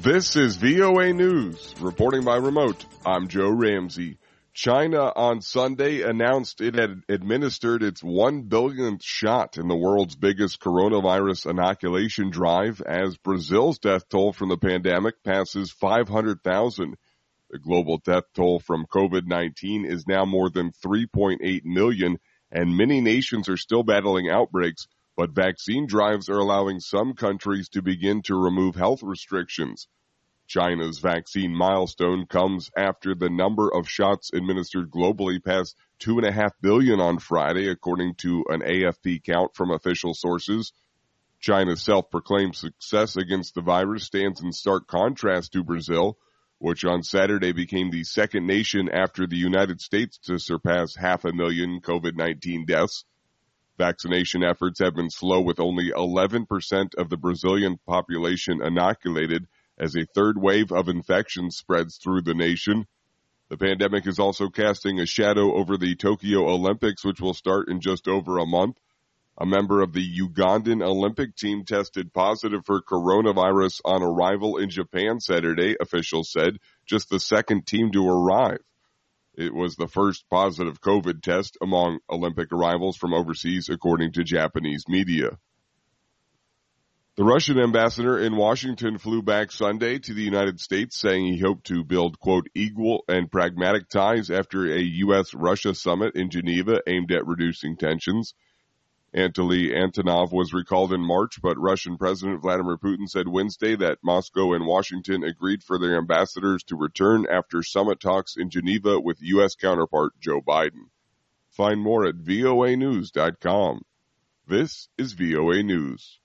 This is VOA News. Reporting by remote, I'm Joe Ramsey. China on Sunday announced it had administered its 1 billionth shot in the world's biggest coronavirus inoculation drive as Brazil's death toll from the pandemic passes 500,000. The global death toll from COVID-19 is now more than 3.8 million, and many nations are still battling outbreaks, but vaccine drives are allowing some countries to begin to remove health restrictions. China's vaccine milestone comes after the number of shots administered globally passed 2.5 billion on Friday, according to an AFP count from official sources. China's self-proclaimed success against the virus stands in stark contrast to Brazil, which on Saturday became the second nation after the United States to surpass 500,000 COVID-19 deaths. Vaccination efforts have been slow, with only 11% of the Brazilian population inoculated as a third wave of infections spreads through the nation. The pandemic is also casting a shadow over the Tokyo Olympics, which will start in just over a month. A member of the Ugandan Olympic team tested positive for coronavirus on arrival in Japan Saturday, officials said, just the second team to arrive. It was the first positive COVID test among Olympic arrivals from overseas, according to Japanese media. The Russian ambassador in Washington flew back Sunday to the United States, saying he hoped to build, quote, equal and pragmatic ties after a U.S.-Russia summit in Geneva aimed at reducing tensions. Anatoly Antonov was recalled in March, but Russian President Vladimir Putin said Wednesday that Moscow and Washington agreed for their ambassadors to return after summit talks in Geneva with U.S. counterpart Joe Biden. Find more at voanews.com. This is VOA News.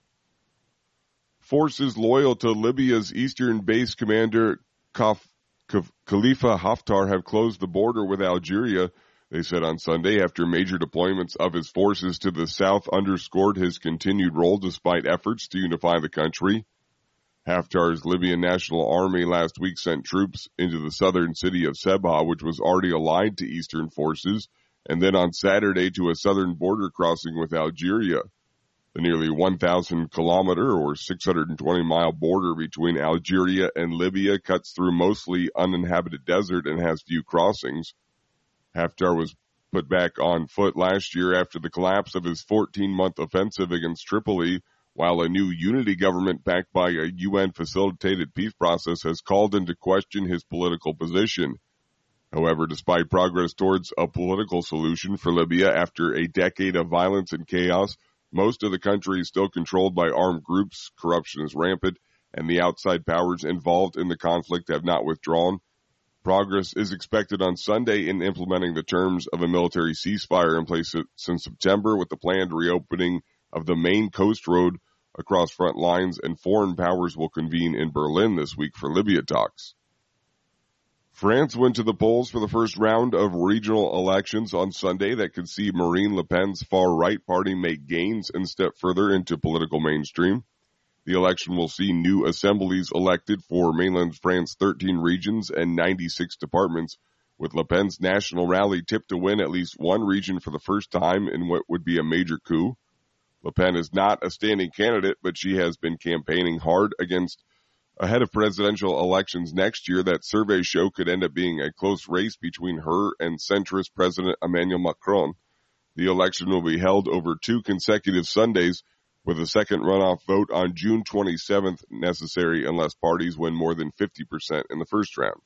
Forces loyal to Libya's eastern base commander Khalifa Haftar have closed the border with Algeria, they said on Sunday, after major deployments of his forces to the south underscored his continued role despite efforts to unify the country. Haftar's Libyan National Army last week sent troops into the southern city of Sebha, which was already allied to eastern forces, and then on Saturday to a southern border crossing with Algeria. The nearly 1,000-kilometer or 620-mile border between Algeria and Libya cuts through mostly uninhabited desert and has few crossings. Haftar was put back on foot last year after the collapse of his 14-month offensive against Tripoli, while a new unity government backed by a UN-facilitated peace process has called into question his political position. However, despite progress towards a political solution for Libya after a decade of violence and chaos, most of the country is still controlled by armed groups, corruption is rampant, and the outside powers involved in the conflict have not withdrawn. Progress is expected on Sunday in implementing the terms of a military ceasefire in place since September, with the planned reopening of the main coast road across front lines, and foreign powers will convene in Berlin this week for Libya talks. France went to the polls for the first round of regional elections on Sunday that could see Marine Le Pen's far-right party make gains and step further into political mainstream. The election will see new assemblies elected for mainland France's 13 regions and 96 departments, with Le Pen's national rally tipped to win at least one region for the first time in what would be a major coup. Le Pen is not a standing candidate, but she has been campaigning hard ahead of presidential elections next year that surveys show could end up being a close race between her and centrist President Emmanuel Macron. The election will be held over 2 consecutive Sundays, with a second runoff vote on June 27th necessary unless parties win more than 50% in the first round.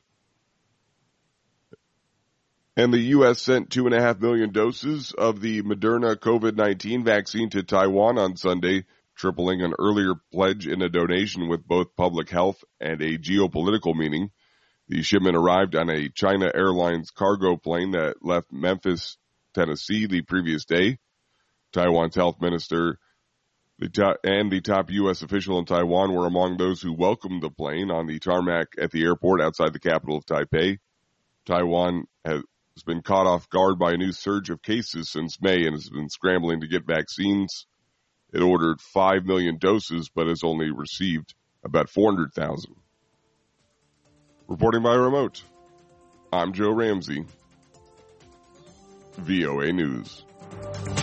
And the U.S. sent 2.5 million doses of the Moderna COVID-19 vaccine to Taiwan on Sunday, tripling an earlier pledge in a donation with both public health and a geopolitical meaning. The shipment arrived on a China Airlines cargo plane that left Memphis, Tennessee the previous day. Taiwan's health minister and the top U.S. official in Taiwan were among those who welcomed the plane on the tarmac at the airport outside the capital of Taipei. Taiwan has been caught off guard by a new surge of cases since May and has been scrambling to get vaccines. It ordered 5 million doses, but has only received about 400,000. Reporting by remote, I'm Joe Ramsey, VOA News.